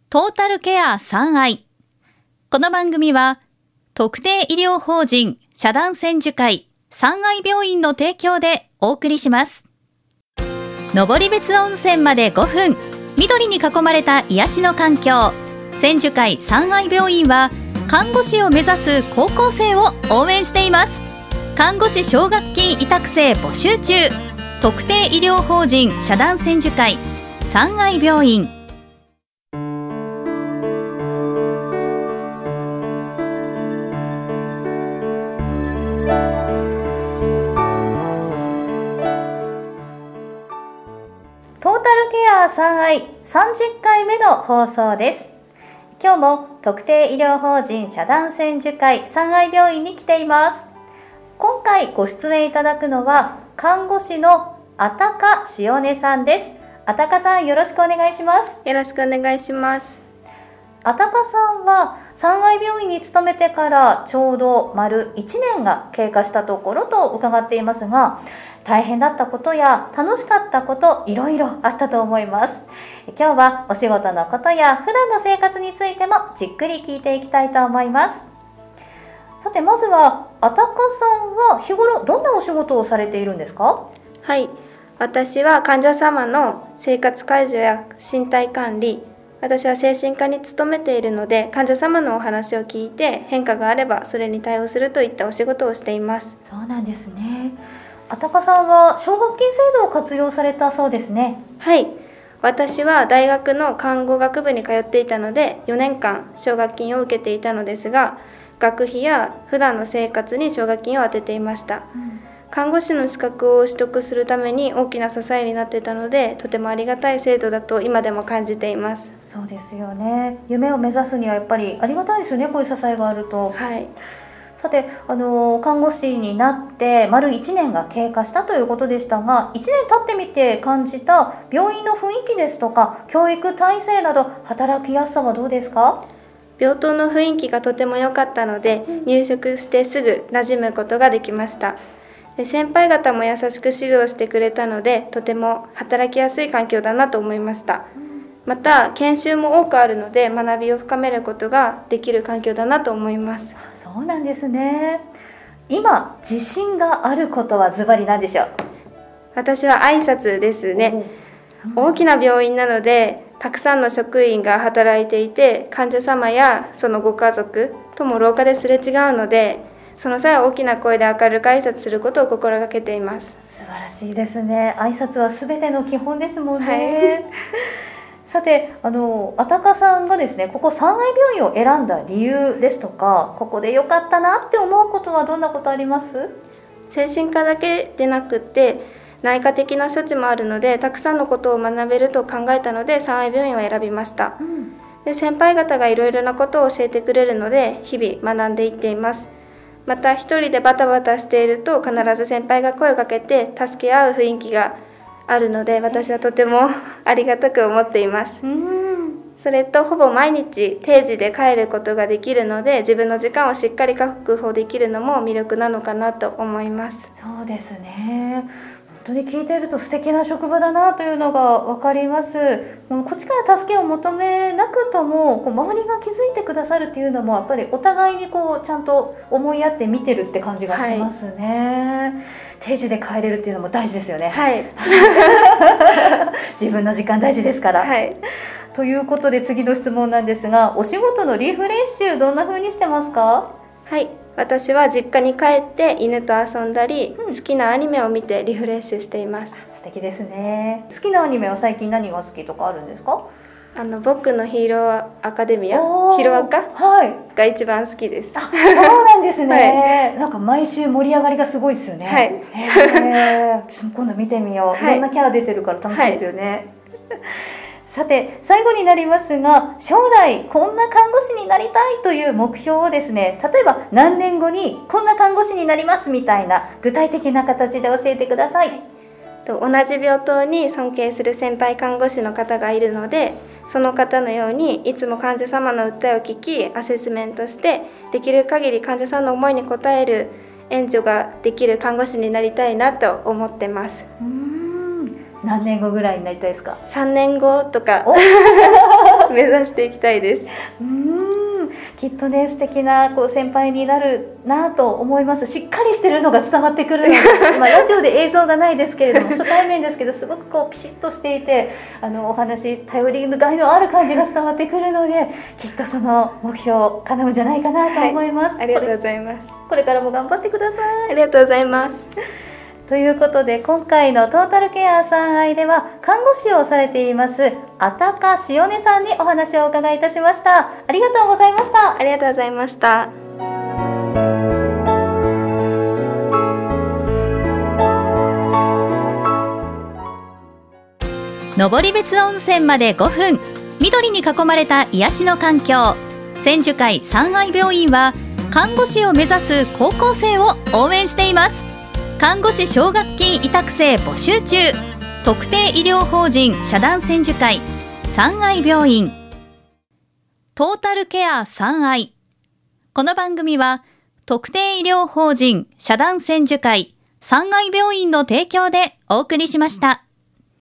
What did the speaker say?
トータルケア3愛。この番組は特定医療法人社団千樹会三愛病院の提供でお送りします。登別温泉まで5分、緑に囲まれた癒しの環境、千樹会三愛病院は看護師を目指す高校生を応援しています。看護師奨学金委託生募集中。特定医療法人社団千樹会三愛病院。トータルケア三愛30回目の放送です。今日も特定医療法人社団千樹会三愛病院に来ています。今回ご出演いただくのは看護師のあたかしおねさんです。あたかさん、よろしくお願いします。 よろしくお願いします。 あたかさんは三愛病院に勤めてからちょうど丸1年が経過したところと伺っていますが、大変だったことや楽しかったこと、いろいろあったと思います。今日はお仕事のことや普段の生活についてもじっくり聞いていきたいと思います。さて、まずはあたかさんは日頃どんなお仕事をされているんですか？ はい、私は患者様の生活介助や身体管理、私は精神科に勤めているので、患者様のお話を聞いて変化があればそれに対応するといったお仕事をしています。 そうなんですね。あたかさんは奨学金制度を活用されたそうですね。 はい、私は大学の看護学部に通っていたので4年間奨学金を受けていたのですが、学費や普段の生活に奨学金を充てていました。看護師の資格を取得するために大きな支えになっていたので、とてもありがたい制度だと今でも感じています。 そうですよね。夢を目指すにはやっぱりありがたいですよね、こういう支えがあると。 はい。 さて、看護師になって丸1年が経過したということでしたが、1年経ってみて感じた病院の雰囲気ですとか教育体制など、働きやすさはどうですか？ 病棟の雰囲気がとても良かったので、入職してすぐ馴染むことができました。で、先輩方も優しく指導してくれたので、とても働きやすい環境だなと思いました。また研修も多くあるので、学びを深めることができる環境だなと思います。 そうなんですね。今自信があることはズバリ何でしょう？ 私は挨拶ですね。大きな病院なのでたくさんの職員が働いていて、患者様やそのご家族とも廊下ですれ違うので、その際は大きな声で明るく挨拶することを心がけています。 素晴らしいですね。挨拶は全ての基本ですもんね。 はいさて、あたかさんがですね、ここ三愛病院を選んだ理由ですとか、ここで良かったなって思うことはどんなことあります？ 精神科だけでなくて内科的な処置もあるので、たくさんのことを学べると考えたので三愛病院を選びました。で、先輩方がいろいろなことを教えてくれるので日々学んでいっています。また一人でバタバタしていると必ず先輩が声をかけて助け合う雰囲気があるので、私はとてもありがたく思っています。それとほぼ毎日定時で帰ることができるので、自分の時間をしっかり確保できるのも魅力なのかなと思います。 そうですね。本当に聞いていると素敵な職場だなというのが分かります。こっちから助けを求めなくとも周りが気づいてくださるっていうのも、やっぱりお互いにちゃんと思いやって見てるって感じがしますね。定時で帰れるっていうのも大事ですよね。 はい。 自分の時間大事ですから。 はい。 ということで次の質問なんですが、お仕事のリフレッシュどんな風にしてますか？ はい、私は実家に帰って犬と遊んだり、好きなアニメを見てリフレッシュしています。 素敵ですね。好きなアニメは最近何が好きとかあるんですか？ 僕のヒーローアカデミア、ヒロアカ、が一番好きです。 そうなんですね。なんか毎週盛り上がりがすごいですよね。 はい。 私も今度見てみよう。 はい、 いろんなキャラ出てるから楽しいですよね。さて、最後になりますが、将来こんな看護師になりたいという目標をですね、例えば何年後にこんな看護師になりますみたいな具体的な形で教えてください。 同じ病棟に尊敬する先輩看護師の方がいるので、その方のようにいつも患者様の訴えを聞き、アセスメントしてできる限り患者さんの思いに応える援助ができる看護師になりたいなと思ってます。 何年後ぐらいになりたいですか？ 3年後とか目指していきたいです。 きっとね素敵な先輩になるなと思います。しっかりしてるのが伝わってくるのでラジオで映像がないですけれども初対面ですけどすごくピシッとしていてお話頼りがいのある感じが伝わってくるのできっとその目標叶うんじゃないかなと思います、 ありがとうございます。 これからも頑張ってください。 ありがとうございます。 ということで今回のトータルケア3愛では看護師をされていますあたかしおねさんにお話をお伺いいたしました。ありがとうございました。 ありがとうございました。 登別温泉まで5分、緑に囲まれた癒しの環境、千樹海三愛病院は看護師を目指す高校生を応援しています。看護師奨学金委託生募集中。特定医療法人社団千樹会三愛病院、トータルケア三愛。この番組は特定医療法人社団千樹会三愛病院の提供でお送りしました。